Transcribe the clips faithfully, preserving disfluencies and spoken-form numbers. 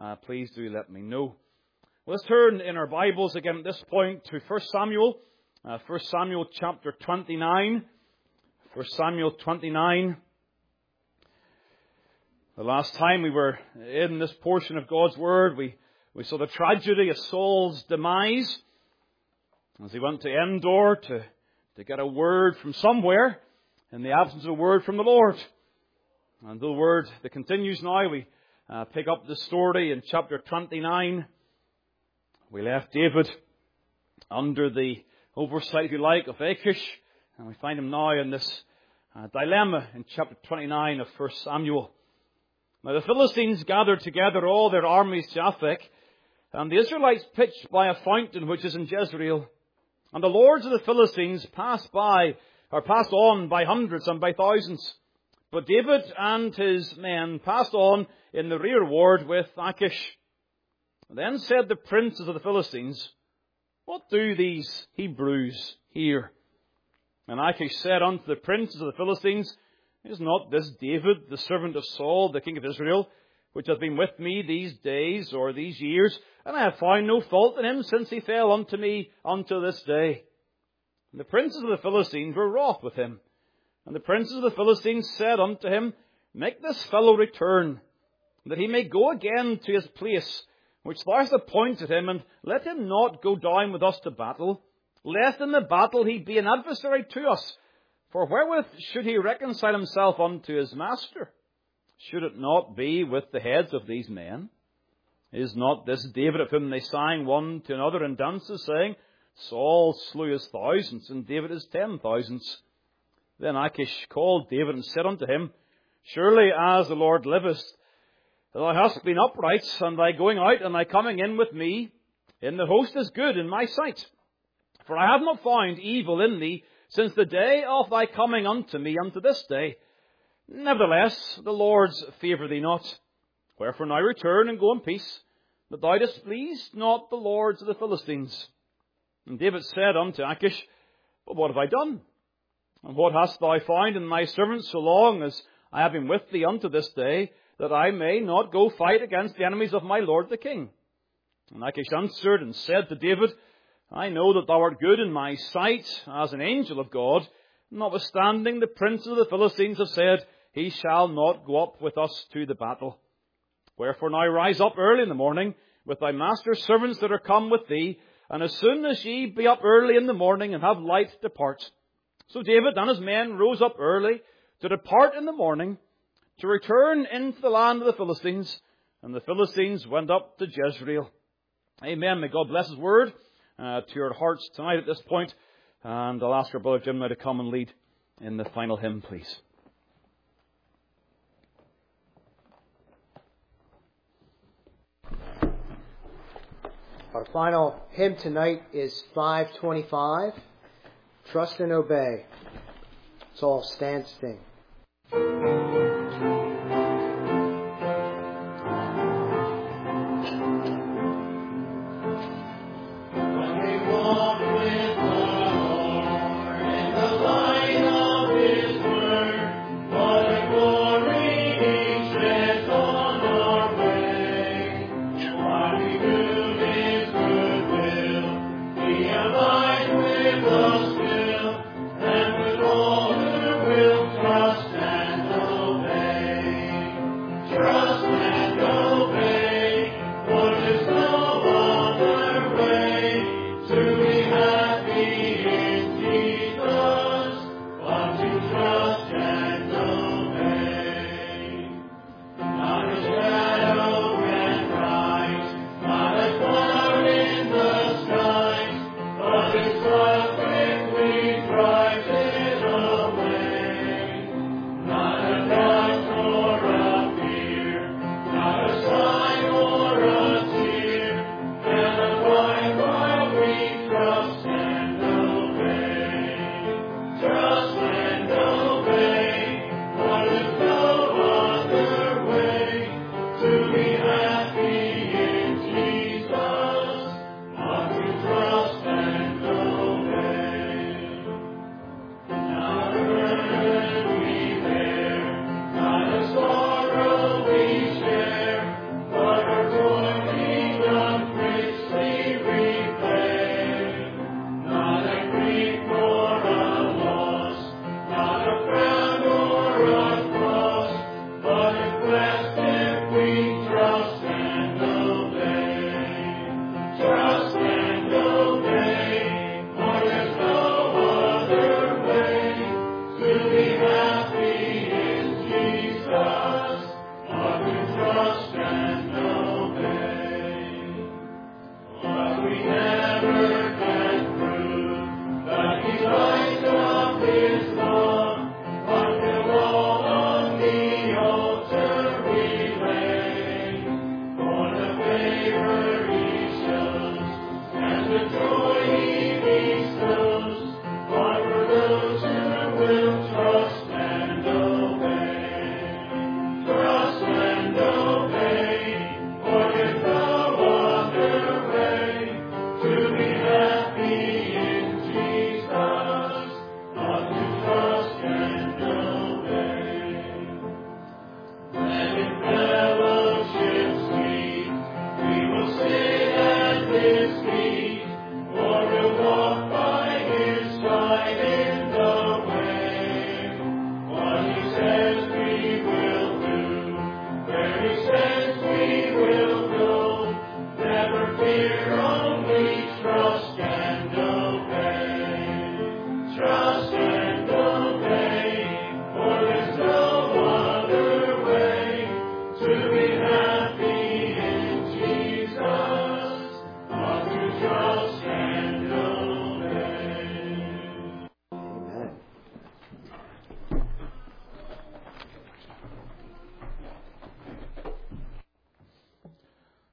uh, please do let me know. Let's turn in our Bibles again at this point to First Samuel. Uh, First Samuel chapter twenty-nine. First Samuel twenty-nine. The last time we were in this portion of God's Word, we, we saw the tragedy of Saul's demise as he went to Endor to, to get a word from somewhere in the absence of a word from the Lord. And the word that continues now, we uh, pick up the story in chapter twenty-nine. We left David under the oversight, if you like, of Achish, and we find him now in this uh, dilemma in chapter twenty-nine of First Samuel. Now the Philistines gathered together all their armies to Aphek, and the Israelites pitched by a fountain which is in Jezreel. And the lords of the Philistines passed by, or passed on by hundreds and by thousands. But David and his men passed on in the rearward with Achish. Then said the princes of the Philistines, "What do these Hebrews here?" And Achish said unto the princes of the Philistines, "Is not this David, the servant of Saul, the king of Israel, which hath been with me these days or these years? And I have found no fault in him since he fell unto me unto this day." And the princes of the Philistines were wroth with him. And the princes of the Philistines said unto him, "Make this fellow return, that he may go again to his place, which thou hast appointed him, and let him not go down with us to battle, lest in the battle he be an adversary to us. For wherewith should he reconcile himself unto his master? Should it not be with the heads of these men? Is not this David of whom they sang one to another in dances, saying, Saul slew his thousands, and David his ten thousands? Then Achish called David and said unto him, Surely as the Lord liveth, thou hast been upright, and thy going out and thy coming in with me in the host is good in my sight. For I have not found evil in thee since the day of thy coming unto me unto this day. Nevertheless, the Lord's favour thee not. Wherefore now return and go in peace, that thou displease not the lords of the Philistines. And David said unto Achish, But what have I done? And what hast thou found in thy servant so long as I have been with thee unto this day, that I may not go fight against the enemies of my lord the king? And Achish answered and said to David, I know that thou art good in my sight as an angel of God. Notwithstanding, the princes of the Philistines have said, He shall not go up with us to the battle. Wherefore now rise up early in the morning with thy master's servants that are come with thee, and as soon as ye be up early in the morning and have light, depart. So David and his men rose up early to depart in the morning, to return into the land of the Philistines, and the Philistines went up to Jezreel. Amen. May God bless His word uh, to your hearts tonight at this point. And I'll ask our brother Jim now to come and lead in the final hymn, please. Our final hymn tonight is five twenty-five, Trust and Obey. Let's all stand, sing. With us still, and with all who will trust and obey.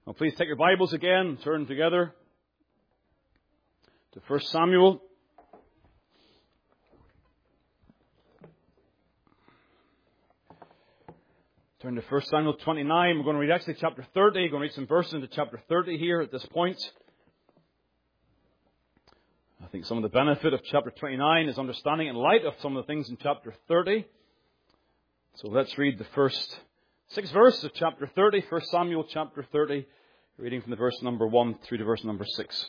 Well, please take your Bibles again and turn together to First Samuel. Turn to First Samuel twenty-nine. We're going to read actually chapter thirty. We're going to read some verses into chapter thirty here at this point. I think some of the benefit of chapter twenty-nine is understanding in light of some of the things in chapter thirty. So let's read the first six verses of chapter thirty, First Samuel chapter thirty, reading from the verse number one through to verse number six.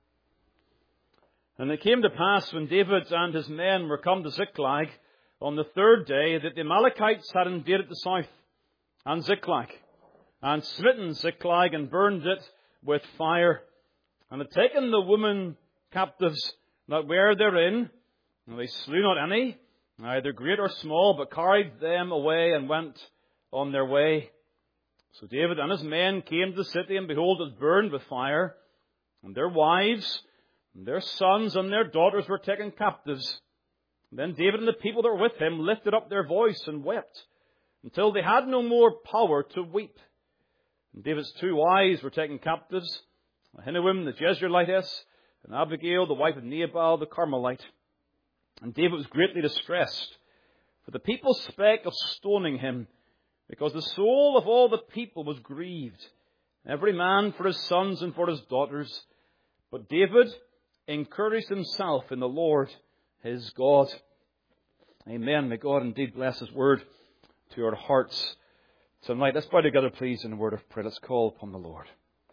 And it came to pass when David and his men were come to Ziklag on the third day that the Amalekites had invaded the south and Ziklag, and smitten Ziklag and burned it with fire, and had taken the women captives that were therein, and they slew not any, neither great or small, but carried them away and went on their way. So David and his men came to the city, and behold, it was burned with fire, and their wives, and their sons, and their daughters were taken captives. And then David and the people that were with him lifted up their voice and wept, until they had no more power to weep. And David's two wives were taken captives, Ahinoam the Jezreelitess, and Abigail the wife of Nabal the Carmelite. And David was greatly distressed, for the people spake of stoning him, because the soul of all the people was grieved, every man for his sons and for his daughters. But David encouraged himself in the Lord his God. Amen. May God indeed bless his word to our hearts tonight. Let's bow together, please, in a word of prayer. Let's call upon the Lord.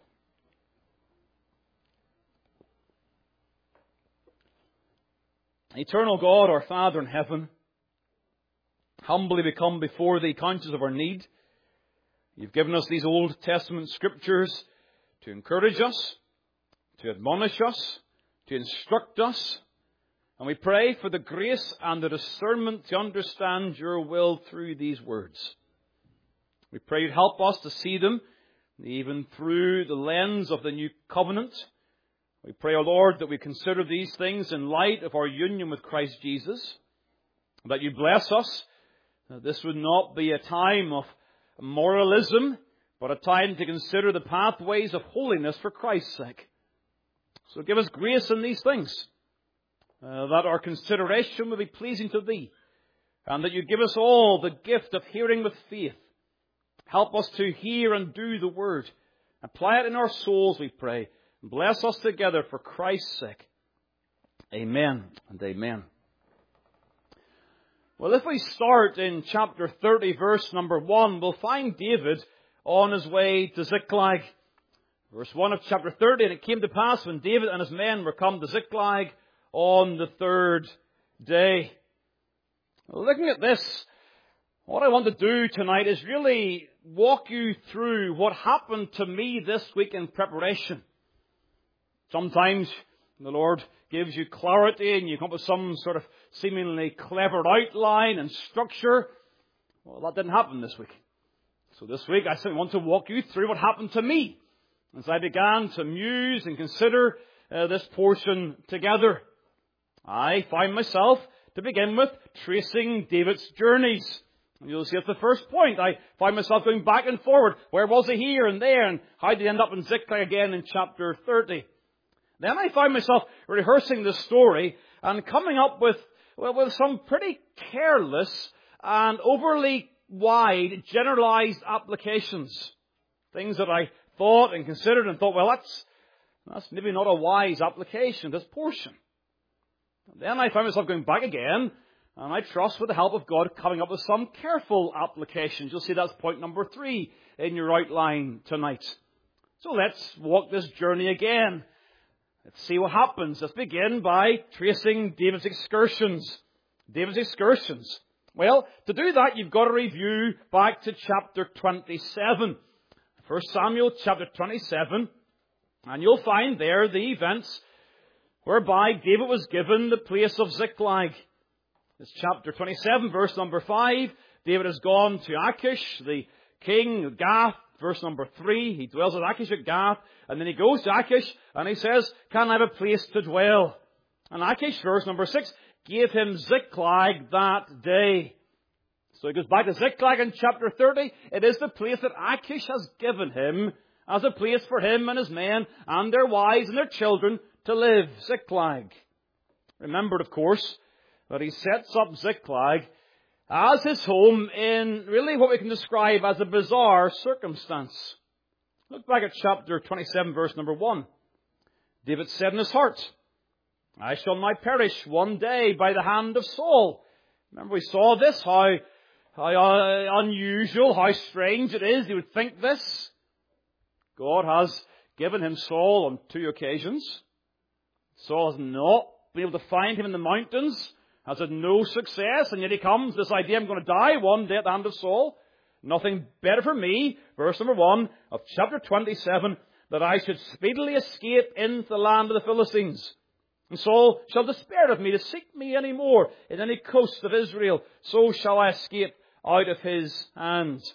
Eternal God, our Father in heaven, humbly we come before Thee, conscious of our need. You've given us these Old Testament scriptures to encourage us, to admonish us, to instruct us. And we pray for the grace and the discernment to understand Your will through these words. We pray You'd help us to see them, even through the lens of the New Covenant. We pray, O Lord, that we consider these things in light of our union with Christ Jesus, that You bless us. That this would not be a time of moralism, but a time to consider the pathways of holiness for Christ's sake. So give us grace in these things, uh, that our consideration will be pleasing to Thee, and that You give us all the gift of hearing with faith. Help us to hear and do the Word. Apply it in our souls, we pray. Bless us together for Christ's sake. Amen and amen. Well, if we start in chapter thirty, verse number one, we'll find David on his way to Ziklag. Verse one of chapter thirty, and it came to pass when David and his men were come to Ziklag on the third day. Looking at this, what I want to do tonight is really walk you through what happened to me this week in preparation. Sometimes the Lord gives you clarity and you come up with some sort of seemingly clever outline and structure. Well, that didn't happen this week. So this week I simply want to walk you through what happened to me as I began to muse and consider uh, this portion together. I find myself, to begin with, tracing David's journeys. And you'll see at the first point, I find myself going back and forward. Where was he here and there? And how did he end up in Ziklag again in chapter thirty? Then I find myself rehearsing the story and coming up with, well, with some pretty careless and overly wide, generalized applications. Things that I thought and considered and thought, well, that's, that's maybe not a wise application, this portion. And then I find myself going back again, and I trust with the help of God coming up with some careful applications. You'll see that's point number three in your outline tonight. So let's walk this journey again. Let's see what happens. Let's begin by tracing David's excursions. David's excursions. Well, to do that, you've got to review back to chapter twenty-seven. First Samuel chapter twenty-seven. And you'll find there the events whereby David was given the place of Ziklag. It's chapter twenty-seven, verse number five. David has gone to Achish, the king of Gath. Verse number three, he dwells at Achish at Gath, and then he goes to Achish, and he says, can I have a place to dwell? And Achish, verse number six, gave him Ziklag that day. So he goes back to Ziklag in chapter thirty. It is the place that Achish has given him as a place for him and his men and their wives and their children to live. Ziklag. Remembered, of course, that he sets up Ziklag as his home in really what we can describe as a bizarre circumstance. Look back at chapter twenty-seven, verse number one. David said in his heart, I shall now perish one day by the hand of Saul. Remember we saw this, how, how uh, unusual, how strange it is he would think this. God has given him Saul on two occasions. Saul has not been able to find him in the mountains, has had no success, and yet he comes, this idea, I'm going to die one day at the hand of Saul. Nothing better for me, verse number one of chapter twenty-seven, that I should speedily escape into the land of the Philistines. And Saul shall despair of me to seek me any more in any coast of Israel. So shall I escape out of his hands.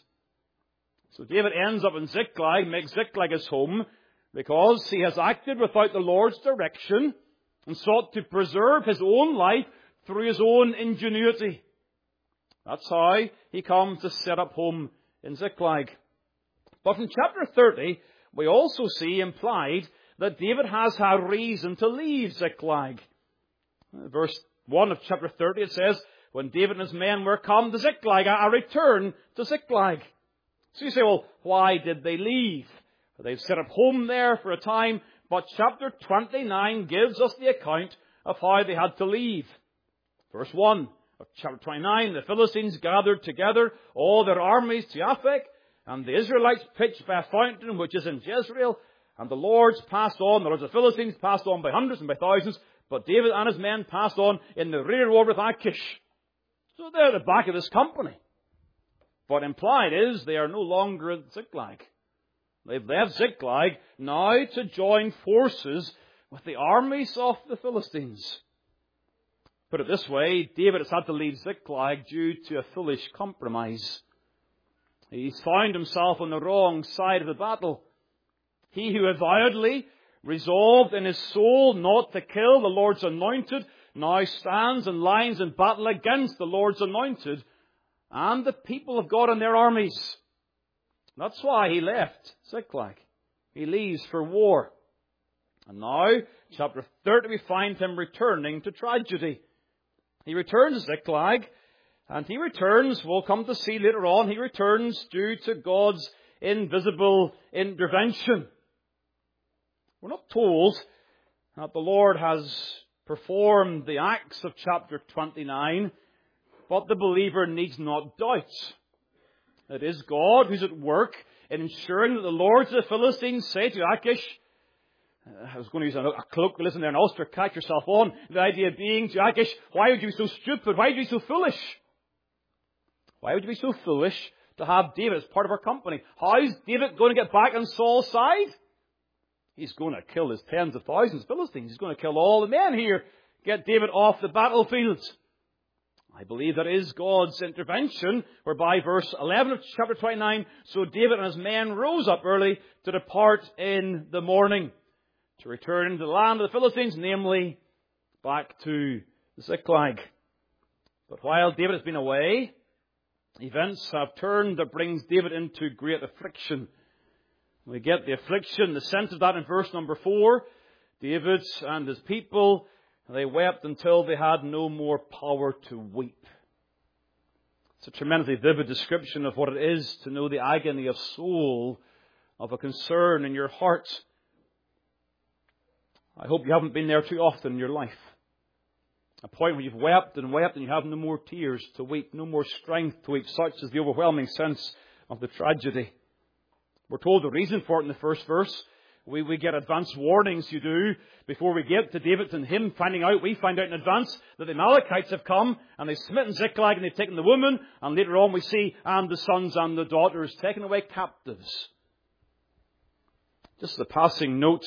So David ends up in Ziklag, makes Ziklag his home, because he has acted without the Lord's direction and sought to preserve his own life through his own ingenuity. That's how he comes to set up home in Ziklag. But in chapter thirty, we also see implied that David has had reason to leave Ziklag. Verse one of chapter thirty, it says, when David and his men were come to Ziklag, I return to Ziklag. So you say, well, why did they leave? They've set up home there for a time, but chapter twenty-nine gives us the account of how they had to leave. Verse one of chapter twenty-nine, the Philistines gathered together all their armies to Aphek, and the Israelites pitched by a fountain which is in Jezreel, and the lords passed on, the lords of the Philistines passed on by hundreds and by thousands, but David and his men passed on in the rear war with Achish. So they're at the back of this company. What implied is they are no longer at Ziklag. They've left Ziklag now to join forces with the armies of the Philistines. Put it this way, David has had to leave Ziklag due to a foolish compromise. He's found himself on the wrong side of the battle. He who avowedly resolved in his soul not to kill the Lord's anointed now stands and lines in battle against the Lord's anointed and the people of God and their armies. That's why he left Ziklag. He leaves for war. And now, chapter thirty, we find him returning to tragedy. He returns to Ziklag, and he returns, we'll come to see later on, he returns due to God's invisible intervention. We're not told that the Lord has performed the acts of chapter twenty-nine, but the believer needs not doubt. It is God who's at work in ensuring that the lords of the Philistines say to Achish, I was going to use a, a colloquialism there, an Ulster, catch yourself on. The idea being to Achish, why would you be so stupid? Why would you be so foolish? Why would you be so foolish to have David as part of our company? How is David going to get back on Saul's side? He's going to kill his tens of thousands of Philistines. He's going to kill all the men here. Get David off the battlefield. I believe that is God's intervention, whereby verse eleven of chapter twenty-nine, so David and his men rose up early to depart in the morning, to return to the land of the Philistines, namely back to Ziklag. But while David has been away, events have turned that brings David into great affliction. We get the affliction, the sense of that in verse number four. David and his people, they wept until they had no more power to weep. It's a tremendously vivid description of what it is to know the agony of soul, of a concern in your heart. I hope you haven't been there too often in your life. A point where you've wept and wept and you have no more tears to weep, no more strength to weep. Such is the overwhelming sense of the tragedy. We're told the reason for it in the first verse. We, we get advance warnings, you do, before we get to David and him finding out, we find out in advance that the Amalekites have come and they've smitten Ziklag and they've taken the woman, and later on we see, and the sons and the daughters taken away captives. Just as a passing note,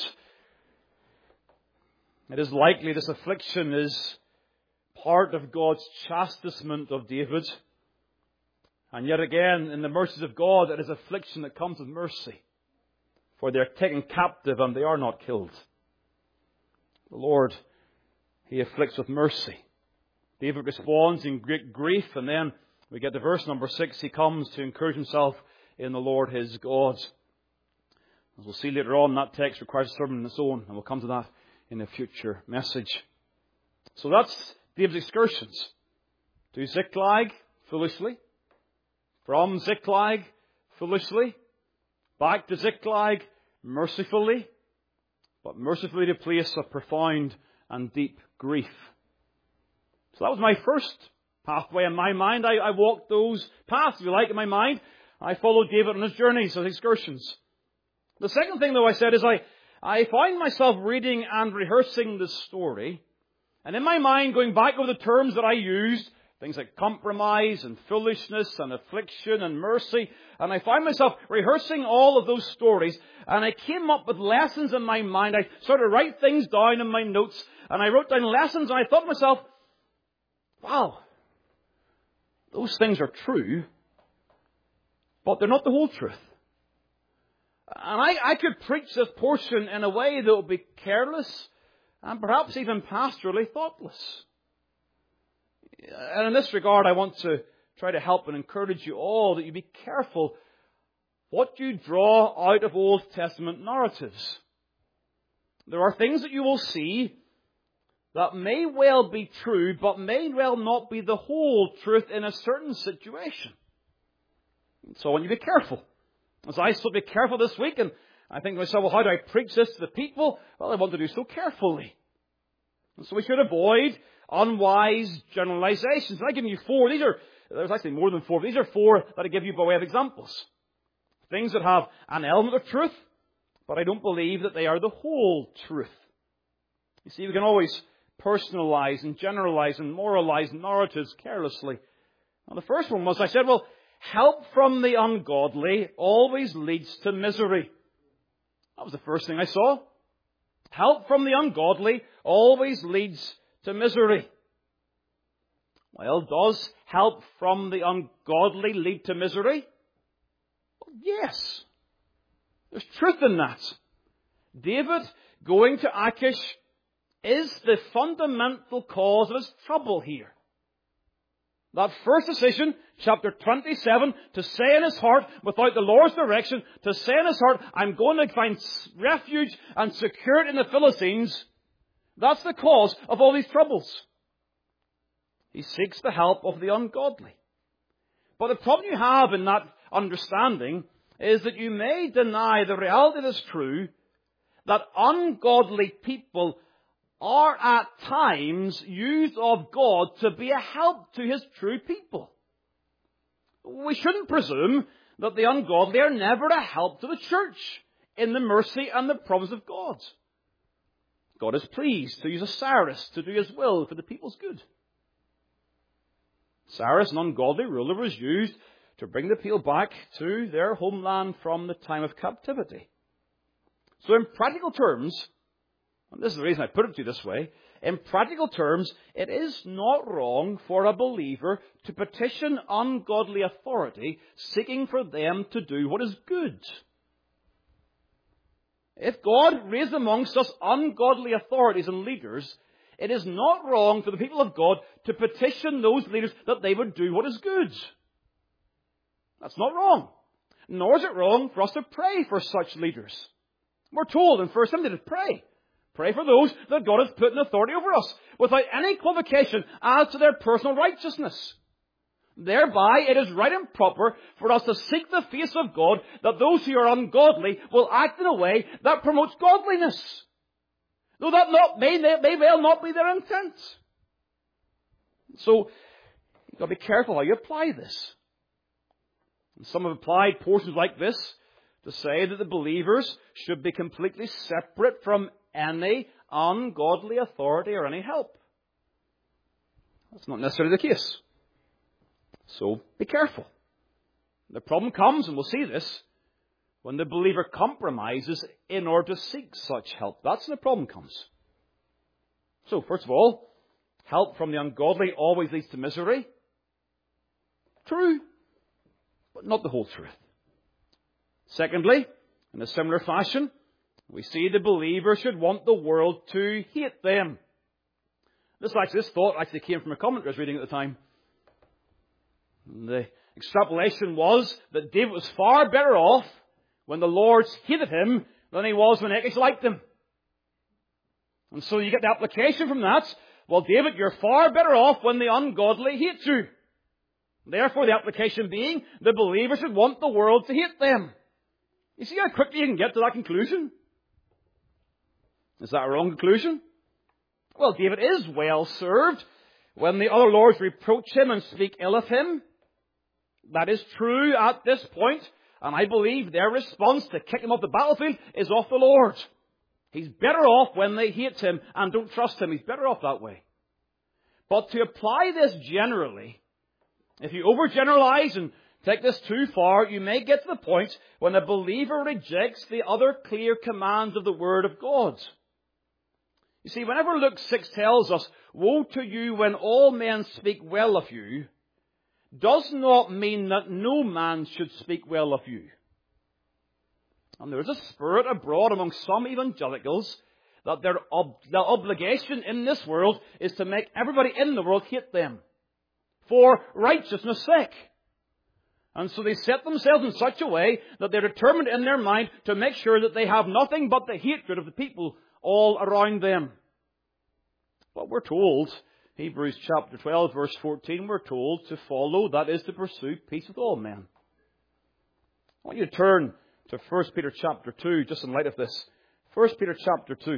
it is likely this affliction is part of God's chastisement of David. And yet again, in the mercies of God, it is affliction that comes with mercy. For they are taken captive and they are not killed. The Lord, He afflicts with mercy. David responds in great grief, and then we get to verse number six. He comes to encourage himself in the Lord his God. As we'll see later on, that text requires a sermon on its own, and we'll come to that in a future message. So that's David's excursions. To Ziklag, foolishly. From Ziklag, foolishly. Back to Ziklag, mercifully. But mercifully to a place of profound and deep grief. So that was my first pathway in my mind. I, I walked those paths, if you like, in my mind. I followed David on his journeys, his excursions. The second thing, though, I said is I, I find myself reading and rehearsing this story, and in my mind going back over the terms that I used, things like compromise and foolishness and affliction and mercy, and I find myself rehearsing all of those stories, and I came up with lessons in my mind. I sort of write things down in my notes, and I wrote down lessons, and I thought to myself, wow, those things are true, but they're not the whole truth. And I, I could preach this portion in a way that would be careless and perhaps even pastorally thoughtless. And in this regard, I want to try to help and encourage you all that you be careful what you draw out of Old Testament narratives. There are things that you will see that may well be true, but may well not be the whole truth in a certain situation. So I want you to be careful. As I still be careful this week, and I think to myself, well, how do I preach this to the people? Well, I want to do so carefully. And so we should avoid unwise generalizations. And I've given you four. These are, there's actually more than four. These are four that I give you by way of examples. Things that have an element of truth, but I don't believe that they are the whole truth. You see, we can always personalize and generalize and moralize narratives carelessly. Now, the first one was, I said, well, help from the ungodly always leads to misery. That was the first thing I saw. Help from the ungodly always leads to misery. Well, does help from the ungodly lead to misery? Well, yes. There's truth in that. David going to Achish is the fundamental cause of his trouble here. That first decision, chapter twenty-seven, to say in his heart, without the Lord's direction, to say in his heart, I'm going to find refuge and security in the Philistines, that's the cause of all these troubles. He seeks the help of the ungodly. But the problem you have in that understanding is that you may deny the reality that is true, that ungodly people are at times used of God to be a help to His true people. We shouldn't presume that the ungodly are never a help to the church in the mercy and the promise of God. God is pleased to use a Cyrus to do His will for the people's good. Cyrus, an ungodly ruler, was used to bring the people back to their homeland from the time of captivity. So in practical terms, and this is the reason I put it to you this way, in practical terms, it is not wrong for a believer to petition ungodly authority, seeking for them to do what is good. If God raised amongst us ungodly authorities and leaders, it is not wrong for the people of God to petition those leaders that they would do what is good. That's not wrong. Nor is it wrong for us to pray for such leaders. We're told in First Timothy to pray. Pray for those that God has put in authority over us, without any qualification as to their personal righteousness. Thereby, it is right and proper for us to seek the face of God, that those who are ungodly will act in a way that promotes godliness. Though that not, may, may well not be their intent. So, you've got to be careful how you apply this. And some have applied portions like this to say that the believers should be completely separate from any ungodly authority or any help. That's not necessarily the case. So be careful. The problem comes, and we'll see this, when the believer compromises in order to seek such help. That's when the problem comes. So, first of all, help from the ungodly always leads to misery. True, but not the whole truth. Secondly, in a similar fashion, we see the believer should want the world to hate them. This, actually, this thought actually came from a commentary I was reading at the time. The extrapolation was that David was far better off when the Lords hated him than he was when Achish liked him. And so you get the application from that. Well, David, you're far better off when the ungodly hate you. Therefore, the application being, the believer should want the world to hate them. You see how quickly you can get to that conclusion? Is that a wrong conclusion? Well, David is well served when the other lords reproach him and speak ill of him. That is true at this point, and I believe their response to kick him off the battlefield is off the Lord. He's better off when they hate him and don't trust him. He's better off that way. But to apply this generally, if you overgeneralize and take this too far, you may get to the point when a believer rejects the other clear commands of the Word of God. You see, whenever Luke six tells us, "Woe to you when all men speak well of you," does not mean that no man should speak well of you. And there is a spirit abroad among some evangelicals that their, ob- their obligation in this world is to make everybody in the world hate them for righteousness' sake. And so they set themselves in such a way that they're determined in their mind to make sure that they have nothing but the hatred of the people all around them. But we're told, Hebrews chapter twelve, verse fourteen, we're told to follow, that is to pursue peace with all men. I want you to turn to First Peter chapter two, just in light of this. First Peter chapter two.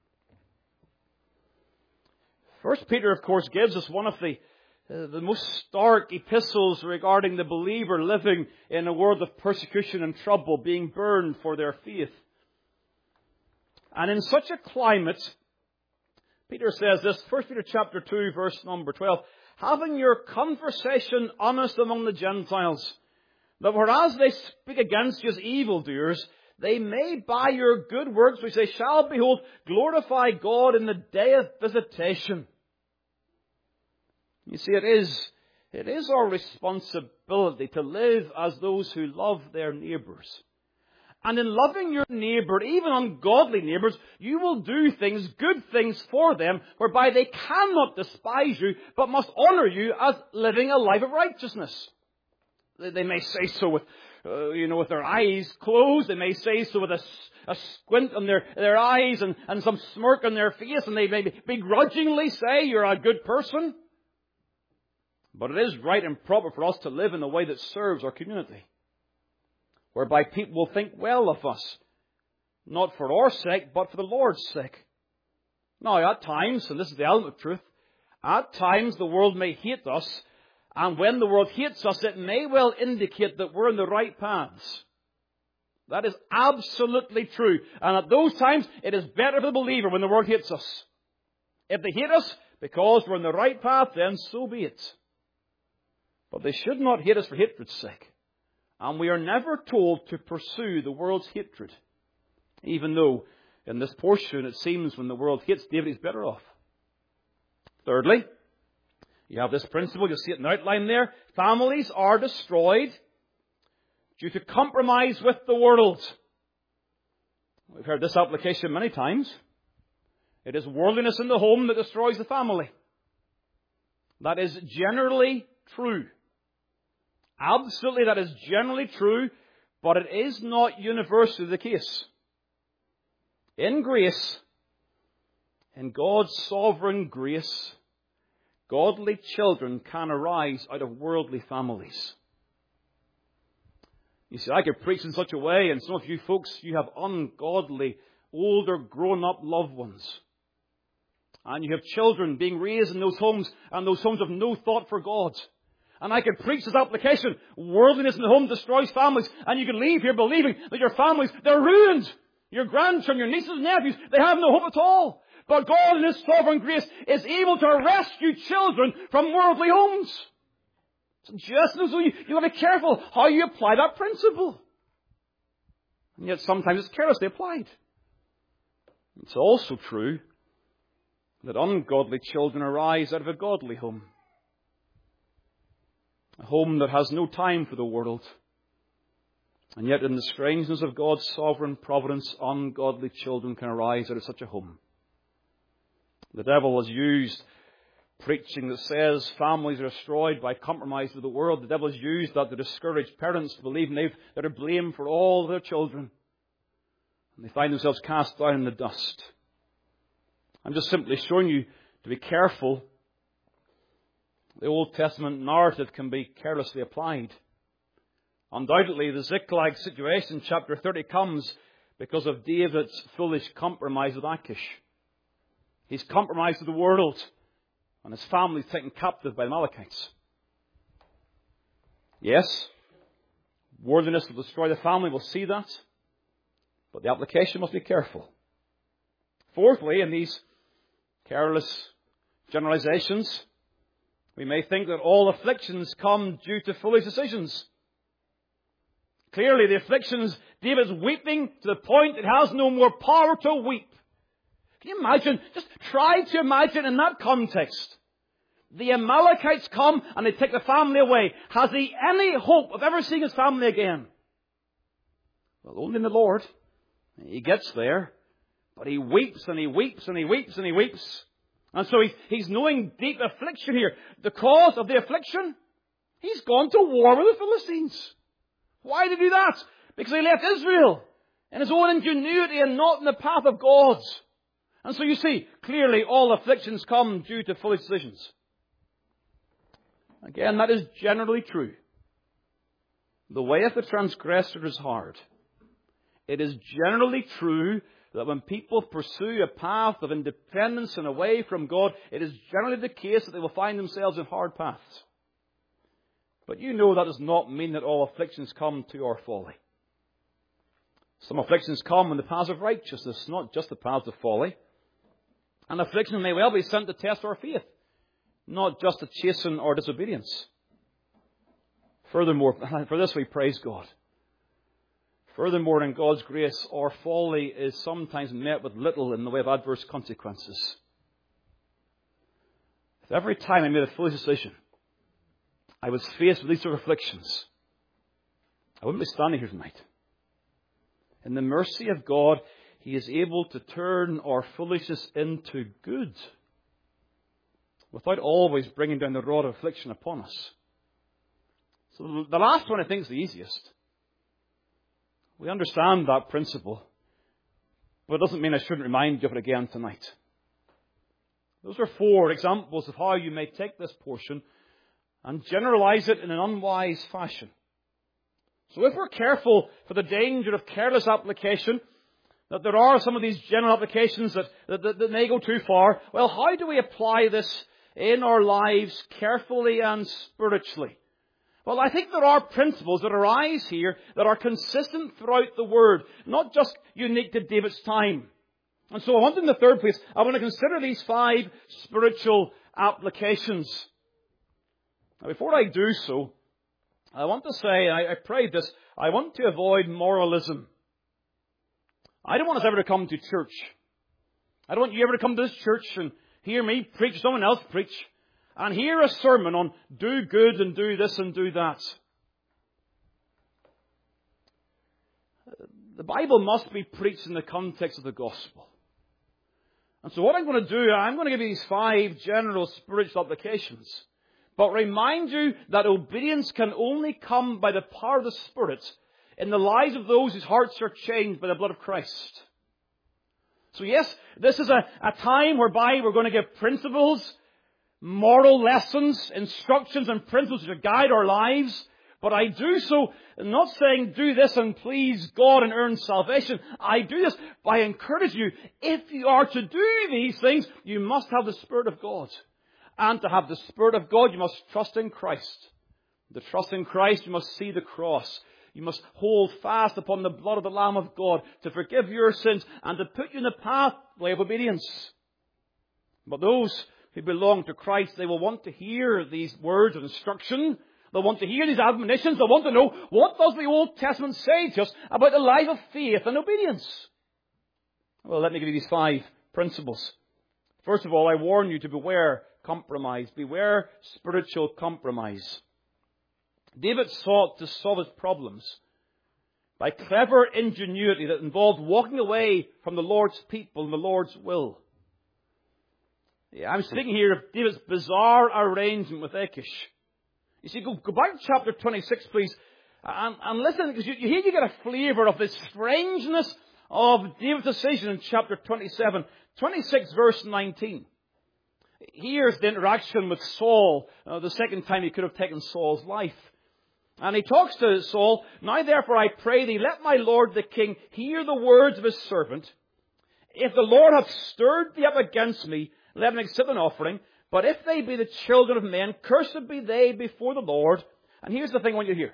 First Peter, of course, gives us one of the uh, the most stark epistles regarding the believer living in a world of persecution and trouble, being burned for their faith. And in such a climate, Peter says this, First Peter chapter two, verse number twelve, "Having your conversation honest among the Gentiles, that whereas they speak against you as evildoers, they may by your good works, which they shall behold, glorify God in the day of visitation." You see, it is, it is our responsibility to live as those who love their neighbours. And in loving your neighbour, even ungodly neighbours, you will do things, good things for them, whereby they cannot despise you, but must honour you as living a life of righteousness. They may say so with, uh, you know, with their eyes closed. They may say so with a, a squint on their, their eyes and, and some smirk on their face. And they may begrudgingly say, "You're a good person." But it is right and proper for us to live in a way that serves our community, whereby people will think well of us, not for our sake, but for the Lord's sake. Now, at times, and this is the element of truth, at times the world may hate us, and when the world hates us, it may well indicate that we're in the right paths. That is absolutely true. And at those times, it is better for the believer when the world hates us. If they hate us because we're in the right path, then so be it. But they should not hate us for hatred's sake. And we are never told to pursue the world's hatred. Even though in this portion it seems when the world hates David, he's better off. Thirdly, you have this principle, you'll see it in the outline there. Families are destroyed due to compromise with the world. We've heard this application many times. It is worldliness in the home that destroys the family. That is generally true. Absolutely, that is generally true, but it is not universally the case. In grace, in God's sovereign grace, godly children can arise out of worldly families. You see, I could preach in such a way, and some of you folks, you have ungodly, older, grown-up loved ones. And you have children being raised in those homes, and those homes have no thought for God. And I can preach this application. Worldliness in the home destroys families. And you can leave here believing that your families, they're ruined. Your grandchildren, your nieces and nephews, they have no hope at all. But God in His sovereign grace is able to rescue children from worldly homes. So just as you, you've got to be careful how you apply that principle. And yet sometimes it's carelessly applied. It's also true that ungodly children arise out of a godly home. A home that has no time for the world. And yet in the strangeness of God's sovereign providence, ungodly children can arise out of such a home. The devil has used preaching that says families are destroyed by compromise with the world. The devil has used that to discourage parents to believe they've, they're to blame for all their children. And they find themselves cast down in the dust. I'm just simply showing you to be careful. The Old Testament narrative can be carelessly applied. Undoubtedly, the Ziklag situation, chapter thirty, comes because of David's foolish compromise with Achish. He's compromised with the world, and his family is taken captive by the Amalekites. Yes, worldliness will destroy the family, we'll see that. But the application must be careful. Fourthly, in these careless generalizations, we may think that all afflictions come due to foolish decisions. Clearly, the afflictions, David's weeping to the point it has no more power to weep. Can you imagine? Just try to imagine in that context. The Amalekites come and they take the family away. Has he any hope of ever seeing his family again? Well, only in the Lord. He gets there, but he weeps and he weeps and he weeps and he weeps. And so he's, he's knowing deep affliction here. The cause of the affliction? He's gone to war with the Philistines. Why did he do that? Because he left Israel in his own ingenuity and not in the path of God. And so you see, clearly all afflictions come due to foolish decisions. Again, that is generally true. The way of the transgressor is hard. It is generally true that when people pursue a path of independence and away from God, it is generally the case that they will find themselves in hard paths. But you know that does not mean that all afflictions come to our folly. Some afflictions come in the paths of righteousness, not just the paths of folly. And affliction may well be sent to test our faith, not just to chasten our disobedience. Furthermore, for this we praise God. Furthermore, in God's grace, our folly is sometimes met with little in the way of adverse consequences. If every time I made a foolish decision, I was faced with these sort of afflictions, I wouldn't be standing here tonight. In the mercy of God, He is able to turn our foolishness into good, without always bringing down the rod of affliction upon us. So the last one I think is the easiest. We understand that principle, but it doesn't mean I shouldn't remind you of it again tonight. Those are four examples of how you may take this portion and generalize it in an unwise fashion. So if we're careful for the danger of careless application, that there are some of these general applications that, that, that, that may go too far, well, how do we apply this in our lives carefully and spiritually? Well, I think there are principles that arise here that are consistent throughout the Word, not just unique to David's time. And so I want in the third place, I want to consider these five spiritual applications. Now, before I do so, I want to say, I, I prayed this, I want to avoid moralism. I don't want us ever to come to church. I don't want you ever to come to this church and hear me preach, someone else preach, and hear a sermon on do good and do this and do that. The Bible must be preached in the context of the gospel. And so what I'm going to do, I'm going to give you these five general spiritual applications, but remind you that obedience can only come by the power of the Spirit in the lives of those whose hearts are changed by the blood of Christ. So yes, this is a, a time whereby we're going to give principles, moral lessons, instructions and principles to guide our lives. But I do so not saying do this and please God and earn salvation. I do this by encouraging you, if you are to do these things, you must have the Spirit of God. And to have the Spirit of God, you must trust in Christ. To trust in Christ, you must see the cross. You must hold fast upon the blood of the Lamb of God to forgive your sins and to put you in the pathway of obedience. But those who belong to Christ, they will want to hear these words of instruction. They'll want to hear these admonitions. They'll want to know, what does the Old Testament say to us about the life of faith and obedience? Well, let me give you these five principles. First of all, I warn you to beware compromise. Beware spiritual compromise. David sought to solve his problems by clever ingenuity that involved walking away from the Lord's people and the Lord's will. Yeah, I'm speaking here of David's bizarre arrangement with Achish. You see, go, go back to chapter twenty-six, please, and, and listen, because you, you, here you get a flavour of the strangeness of David's decision in chapter twenty-seven. twenty-six, verse nineteen. Here's the interaction with Saul, uh, the second time he could have taken Saul's life. And he talks to Saul, "Now therefore I pray thee, let my lord the king hear the words of his servant. If the Lord hath stirred thee up against me, let him accept an offering. But if they be the children of men, cursed be they before the Lord." And here's the thing I want you to hear.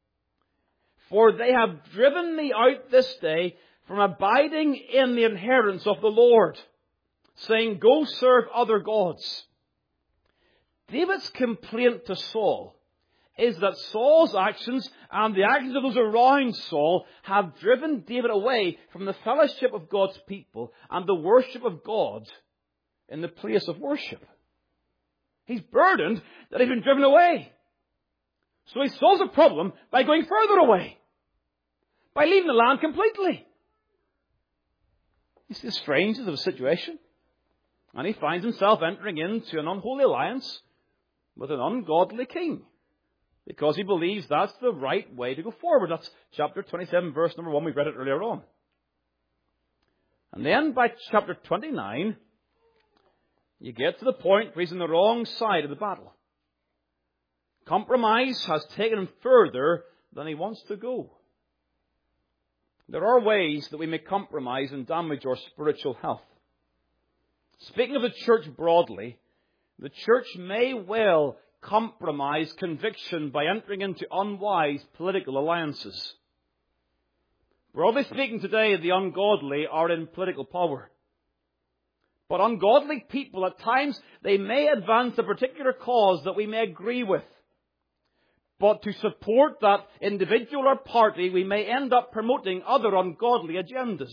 "For they have driven me out this day from abiding in the inheritance of the Lord, saying, Go serve other gods." David's complaint to Saul is that Saul's actions and the actions of those around Saul have driven David away from the fellowship of God's people and the worship of God in the place of worship. He's burdened that he's been driven away. So he solves the problem by going further away, by leaving the land completely. You see the strangeness of the situation? And he finds himself entering into an unholy alliance with an ungodly king, because he believes that's the right way to go forward. That's chapter twenty-seven, verse number one. We read it earlier on. And then by chapter twenty-nine, you get to the point where he's on the wrong side of the battle. Compromise has taken him further than he wants to go. There are ways that we may compromise and damage our spiritual health. Speaking of the church broadly, the church may well compromise conviction by entering into unwise political alliances. Broadly speaking, today the ungodly are in political power. But ungodly people, at times, they may advance a particular cause that we may agree with. But to support that individual or party, we may end up promoting other ungodly agendas.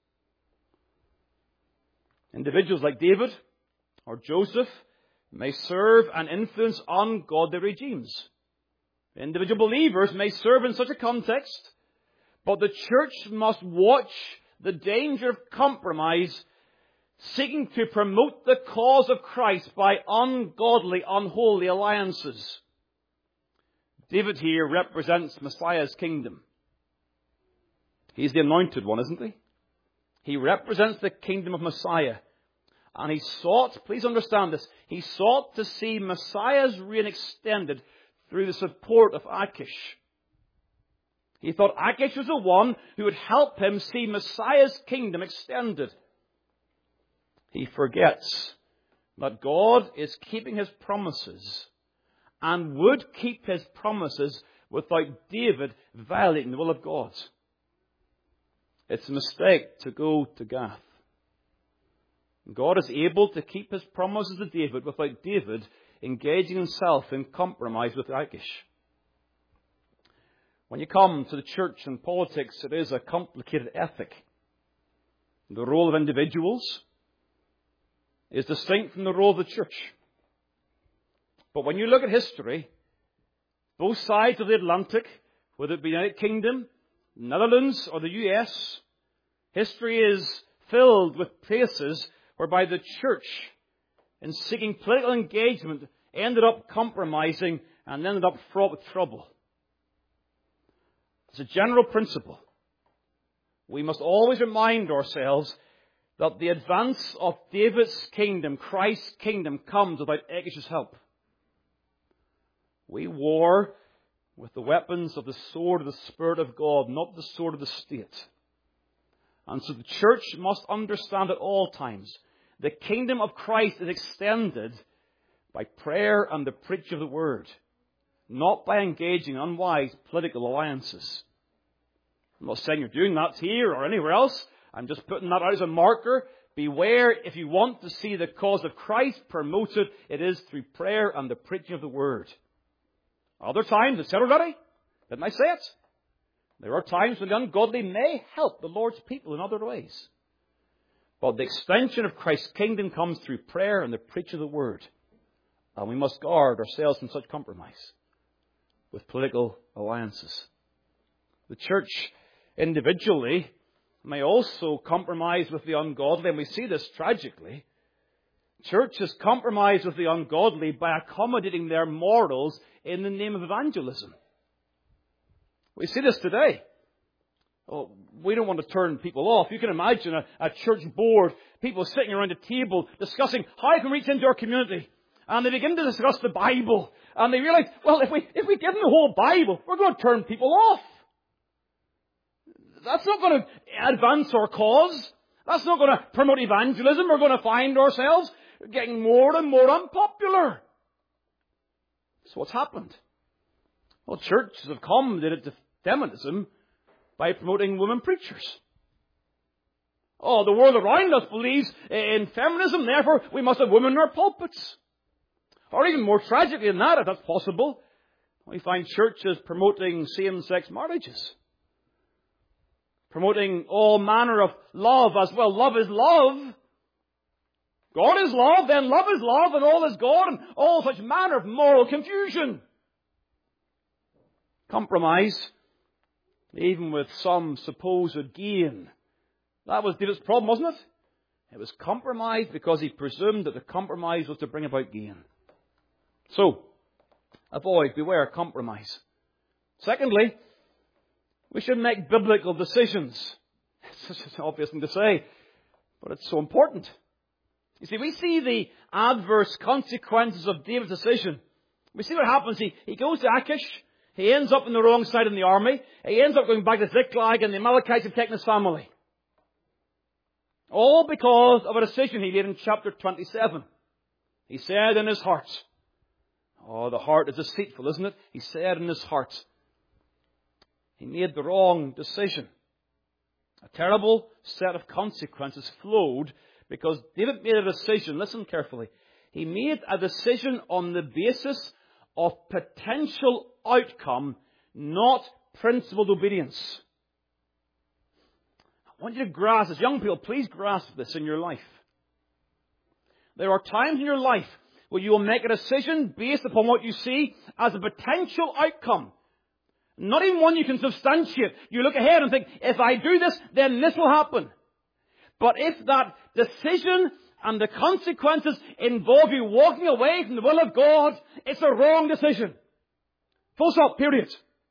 Individuals like David or Joseph may serve and influence ungodly regimes. Individual believers may serve in such a context, but the church must watch the danger of compromise, seeking to promote the cause of Christ by ungodly, unholy alliances. David here represents Messiah's kingdom. He's the anointed one, isn't he? He represents the kingdom of Messiah. And he sought, please understand this, he sought to see Messiah's reign extended through the support of Achish. He thought Achish was the one who would help him see Messiah's kingdom extended. He forgets that God is keeping his promises and would keep his promises without David violating the will of God. It's a mistake to go to Gath. God is able to keep his promises to David without David engaging himself in compromise with Achish. When you come to the church and politics, it is a complicated ethic. The role of individuals is distinct from the role of the church. But when you look at history, both sides of the Atlantic, whether it be the United Kingdom, Netherlands, or the U S, history is filled with places whereby the church, in seeking political engagement, ended up compromising and ended up fraught with trouble. It's a general principle. We must always remind ourselves that the advance of David's kingdom, Christ's kingdom, comes without Achish's help. We war with the weapons of the sword of the Spirit of God, not the sword of the state. And so the church must understand at all times the kingdom of Christ is extended by prayer and the preaching of the Word, not by engaging in unwise political alliances. I'm not saying you're doing that here or anywhere else. I'm just putting that out as a marker. Beware, if you want to see the cause of Christ promoted, it is through prayer and the preaching of the Word. Other times, I said already, didn't I say it? There are times when the ungodly may help the Lord's people in other ways. But the extension of Christ's kingdom comes through prayer and the preaching of the Word. And we must guard ourselves from such compromise with political alliances. The church individually may also compromise with the ungodly, and we see this tragically Churches compromise with the ungodly by accommodating their morals in the name of evangelism. We see this today. Oh, we don't want to turn people off. You can imagine a, a church board, people sitting around a table discussing how I can reach into our community. And they begin to discuss the Bible. And they realize, well, if we, if we give them the whole Bible, we're going to turn people off. That's not going to advance our cause. That's not going to promote evangelism. We're going to find ourselves getting more and more unpopular. So what's happened? Well, churches have accommodated to feminism by promoting women preachers. Oh, the world around us believes in feminism, therefore we must have women in our pulpits. Or even more tragically than that, if that's possible, we find churches promoting same-sex marriages. Promoting all manner of love as well. Love is love. God is love, then love is love, and all is God, and all such manner of moral confusion. Compromise, even with some supposed gain. That was David's problem, wasn't it? It was compromise because he presumed that the compromise was to bring about gain. So, avoid, beware compromise. Secondly, we should make biblical decisions. It's such an obvious thing to say, but it's so important. You see, we see the adverse consequences of David's decision. We see what happens. He, he goes to Achish. He ends up on the wrong side in the army. He ends up going back to Ziklag, and the Amalekites have taken his family. All because of a decision he made in chapter twenty-seven. He said in his heart, oh, the heart is deceitful, isn't it? He said in his heart, he made the wrong decision. A terrible set of consequences flowed because David made a decision. Listen carefully. He made a decision on the basis of potential outcome, not principled obedience. I want you to grasp this. Young people, please grasp this in your life. There are times in your life where you will make a decision based upon what you see as a potential outcome. Not even one you can substantiate. You look ahead and think, if I do this, then this will happen. But if that decision and the consequences involve you walking away from the will of God, it's a wrong decision. Full stop, period.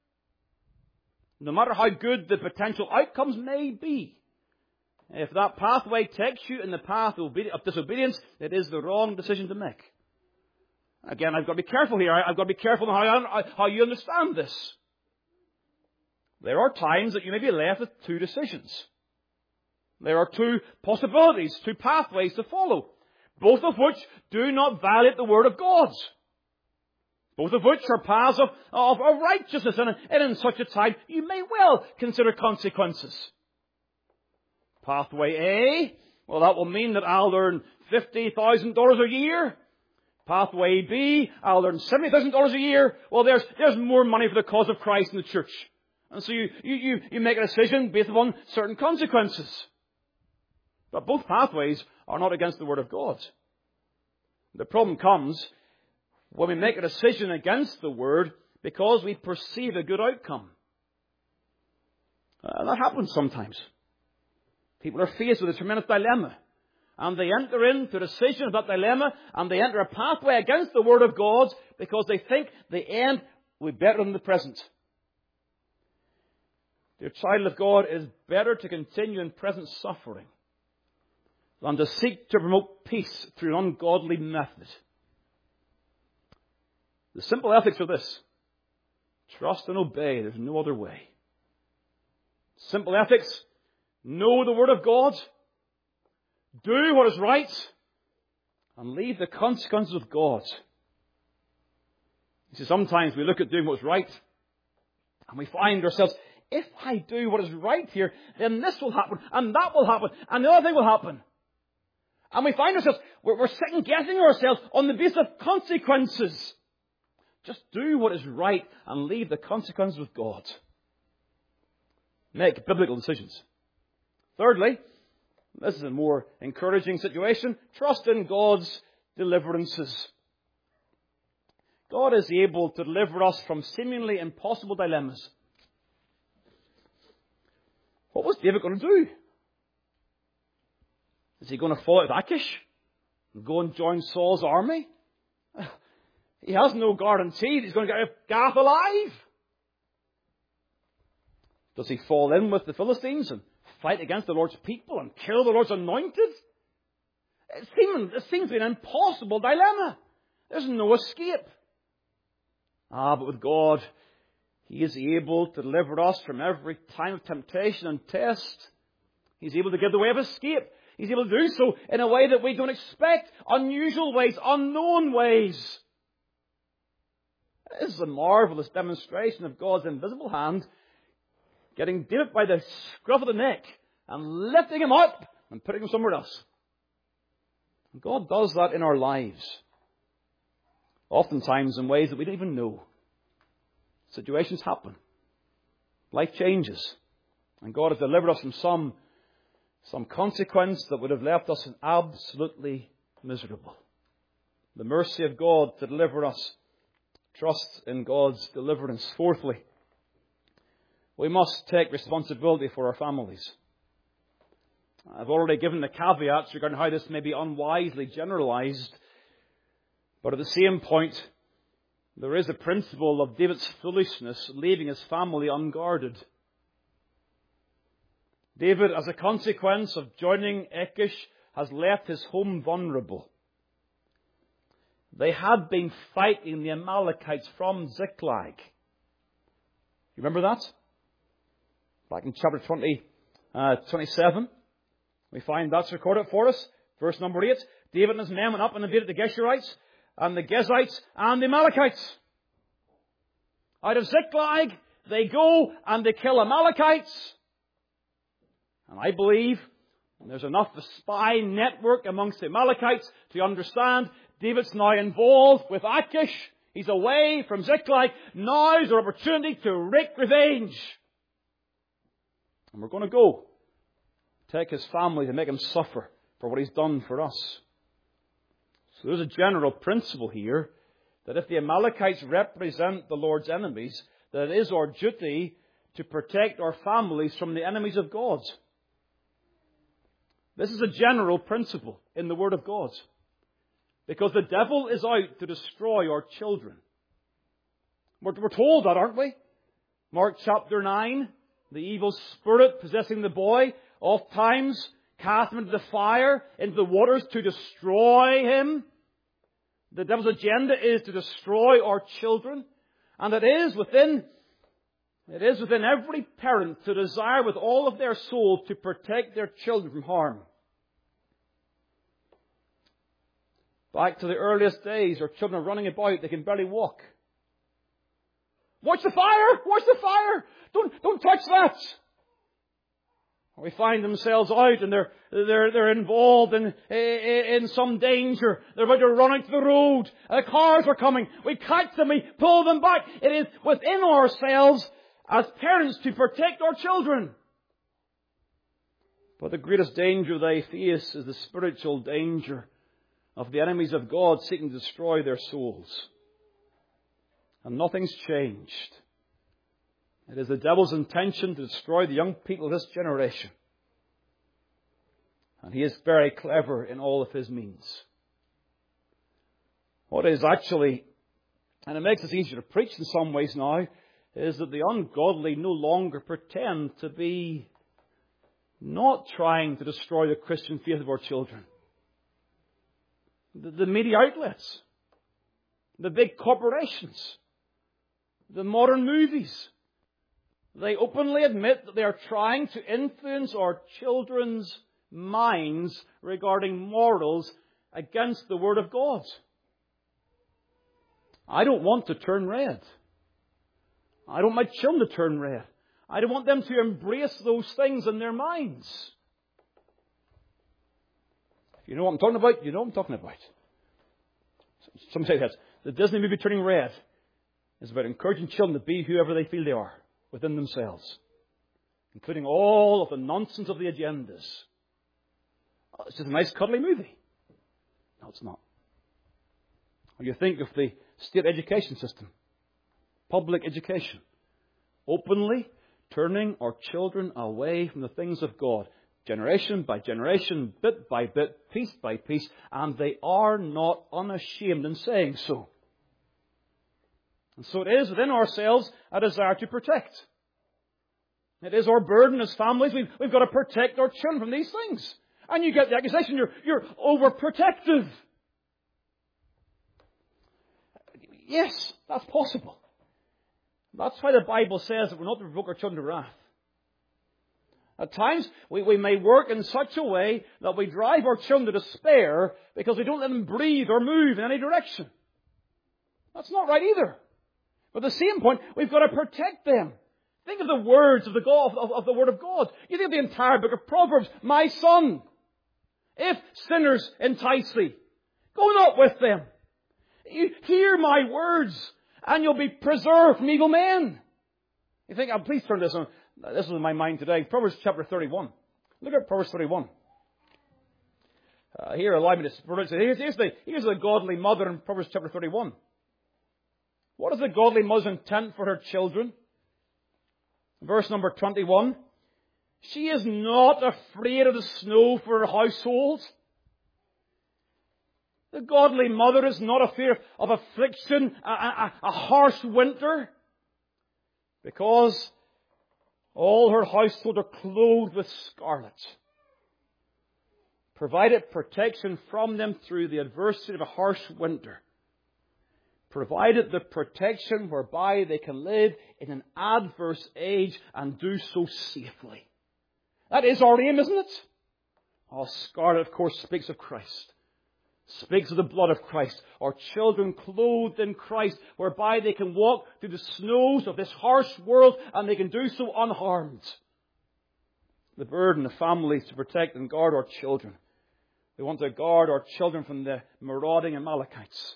No matter how good the potential outcomes may be, if that pathway takes you in the path of disobedience, it is the wrong decision to make. Again, I've got to be careful here. I've got to be careful in how, I, how you understand this. There are times that you may be left with two decisions. There are two possibilities, two pathways to follow, both of which do not violate the Word of God. Both of which are paths of, of, of righteousness, and, and in such a time you may well consider consequences. Pathway A, well, that will mean that I'll earn fifty thousand dollars a year. Pathway B, I'll earn seventy thousand dollars a year. Well, there's, there's more money for the cause of Christ in the church. And so you, you, you, you make a decision based upon certain consequences. But both pathways are not against the Word of God. The problem comes when we make a decision against the Word because we perceive a good outcome. Uh, that happens sometimes. People are faced with a tremendous dilemma. And they enter into a decision of that dilemma, and they enter a pathway against the Word of God because they think the end will be better than the present. Dear child of God, it is better to continue in present suffering than to seek to promote peace through an ungodly method. The simple ethics are this: trust and obey. There's no other way. Simple ethics: know the Word of God, do what is right, and leave the consequences of God. You see, sometimes we look at doing what's right, and we find ourselves, if I do what is right here, then this will happen, and that will happen, and the other thing will happen. And we find ourselves, we're, we're second-guessing ourselves on the basis of consequences. Just do what is right and leave the consequences with God. Make biblical decisions. Thirdly, this is a more encouraging situation, trust in God's deliverances. God is able to deliver us from seemingly impossible dilemmas. What was David going to do? Is he going to follow it with Achish? and go and join Saul's army? He has no guarantee that he's going to get out of Gath alive. Does he fall in with the Philistines and fight against the Lord's people and kill the Lord's anointed? It seems, it seems to be an impossible dilemma. There's no escape. Ah, but with God, He is able to deliver us from every time of temptation and test. He's able to give the way of escape. He's able to do so in a way that we don't expect. Unusual ways, unknown ways. This is a marvelous demonstration of God's invisible hand getting David by the scruff of the neck and lifting him up and putting him somewhere else. God does that in our lives. Oftentimes in ways that we don't even know. Situations happen. Life changes. And God has delivered us from some, some consequence that would have left us absolutely miserable. The mercy of God to deliver us. Trust in God's deliverance. Fourthly, we must take responsibility for our families. I've already given the caveats regarding how this may be unwisely generalized. But at the same point, there is a principle of David's foolishness leaving his family unguarded. David, as a consequence of joining Achish, has left his home vulnerable. They had been fighting the Amalekites from Ziklag. You remember that? Back in chapter twenty, uh, twenty-seven, we find that's recorded for us. Verse number eight. David and his men went up and invaded the Geshurites and the Gezites and the Amalekites. Out of Ziklag, they go and they kill Amalekites. And I believe there's enough of a spy network amongst the Amalekites to understand David's now involved with Achish. He's away from Ziklag. Now is our opportunity to wreak revenge. And we're going to go take his family to make him suffer for what he's done for us. So there's a general principle here that if the Amalekites represent the Lord's enemies, that it is our duty to protect our families from the enemies of God. This is a general principle in the Word of God. Because the devil is out to destroy our children. We're, we're told that, aren't we? Mark chapter nine, the evil spirit possessing the boy oft times cast him into the fire, into the waters to destroy him. The devil's agenda is to destroy our children. And it is within, it is within every parent to desire with all of their soul to protect their children from harm. Back to the earliest days, our children are running about, they can barely walk. Watch the fire! Watch the fire! Don't, don't touch that! We find themselves out and they're, they're, they're involved in, in some danger. They're about to run out to the road. The cars are coming. We catch them, we pull them back. It is within ourselves as parents to protect our children. But the greatest danger they face is the spiritual danger of the enemies of God seeking to destroy their souls. And nothing's changed. It is the devil's intention to destroy the young people of this generation. And he is very clever in all of his means. What is actually, and it makes it easier to preach in some ways now, is that the ungodly no longer pretend to be not trying to destroy the Christian faith of our children. The, the media outlets, the big corporations, the modern movies, they openly admit that they are trying to influence our children's minds regarding morals against the Word of God. I don't want to turn red. I don't want my children to turn red. I don't want them to embrace those things in their minds. If you know what I'm talking about, you know what I'm talking about. Some say that the Disney movie Turning Red is about encouraging children to be whoever they feel they are within themselves, including all of the nonsense of the agendas. Oh, it's just a nice cuddly movie. No, it's not. When you think of the state education system, public education, openly turning our children away from the things of God, generation by generation, bit by bit, piece by piece, and they are not unashamed in saying so. And so it is within ourselves a desire to protect. It is our burden as families. We've, we've got to protect our children from these things. And you get the accusation, you're, you're overprotective. Yes, that's possible. That's why the Bible says that we're not to provoke our children to wrath. At times, we, we may work in such a way that we drive our children to despair because we don't let them breathe or move in any direction. That's not right either. But at the same point, we've got to protect them. Think of the words of the, God, of, of the Word of God. You think of the entire book of Proverbs. My son, if sinners entice thee, go not with them. You hear my words, and you'll be preserved from evil men. You think, oh, please turn this on. This is in my mind today. Proverbs chapter thirty-one. Look at Proverbs thirty-one. Uh, here, allow me to pronounce it. Here's, here's, the, here's the godly mother in Proverbs chapter thirty-one. What is the godly mother's intent for her children? Verse number twenty-one. She is not afraid of the snow for her household. The godly mother is not afraid of affliction, a, a, a harsh winter, because all her household are clothed with scarlet. Provided protection from them through the adversity of a harsh winter. Provided the protection whereby they can live in an adverse age and do so safely. That is our aim, isn't it? Oh, scarlet, of course, speaks of Christ. Speaks of the blood of Christ. Our children clothed in Christ, whereby they can walk through the snows of this harsh world and they can do so unharmed. The burden of families to protect and guard our children. We want to guard our children from the marauding Amalekites.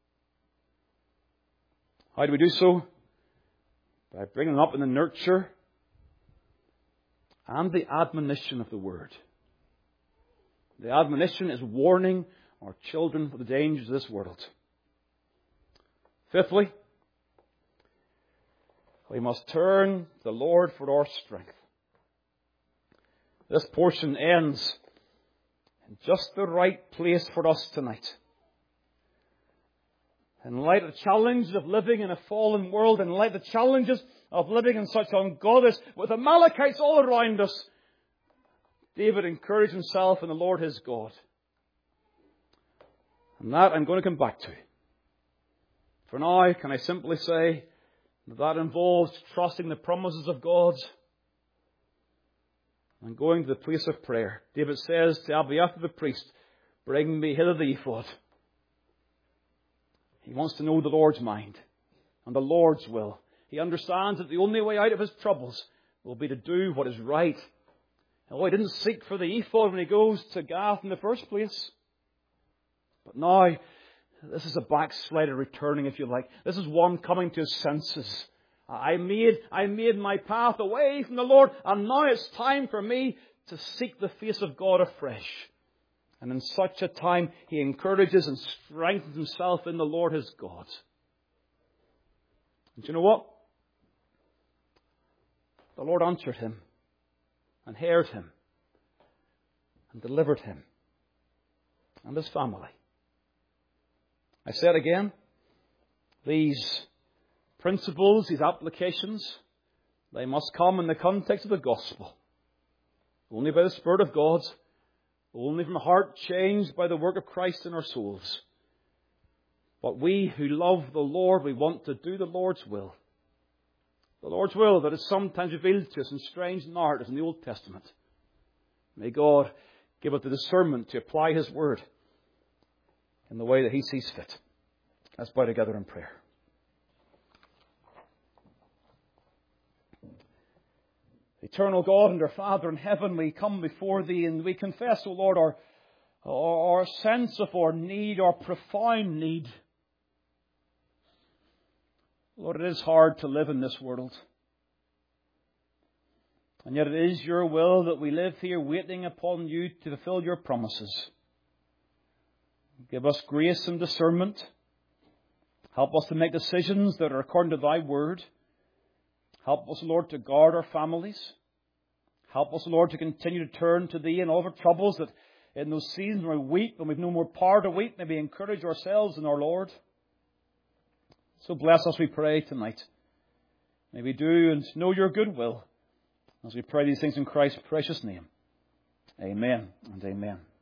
How do we do so? By bringing them up in the nurture and the admonition of the Word. The admonition is warning our children of the dangers of this world. Fifthly, we must turn to the Lord for our strength. This portion ends in just the right place for us tonight. In light of the challenges of living in a fallen world, in light of the challenges of living in such ungodliness, with the Amalekites all around us, David encouraged himself in the Lord his God. And that I'm going to come back to. For now, can I simply say that that involves trusting the promises of God and going to the place of prayer. David says to Abiathar the priest, bring me hither the ephod. He wants to know the Lord's mind and the Lord's will. He understands that the only way out of his troubles will be to do what is right. Oh, he didn't seek for the ephod when he goes to Gath in the first place. But now, this is a backslider returning, if you like. This is one coming to his senses. I made, I made my path away from the Lord, and now it's time for me to seek the face of God afresh. And in such a time, he encourages and strengthens himself in the Lord his God. And do you know what? The Lord answered him, and heard him, and delivered him, and his family. I said again, these principles, these applications, they must come in the context of the gospel. Only by the Spirit of God, only from a heart changed by the work of Christ in our souls. But we who love the Lord, we want to do the Lord's will. The Lord's will that is sometimes revealed to us in strange narratives in the Old Testament. May God give us the discernment to apply His Word in the way that He sees fit. Let's bow together in prayer. Eternal God and our Father in heaven, we come before Thee and we confess, O Lord, our, our, our sense of our need, our profound need. Lord, it is hard to live in this world. And yet it is Your will that we live here waiting upon You to fulfill Your promises. Give us grace and discernment. Help us to make decisions that are according to Thy Word. Help us, Lord, to guard our families. Help us, Lord, to continue to turn to Thee in all of our troubles, that in those seasons when we weep, when we've no more power to weep, may we encourage ourselves in our Lord. So bless us, we pray, tonight. May we do and know Your good will, as we pray these things in Christ's precious name. Amen and amen.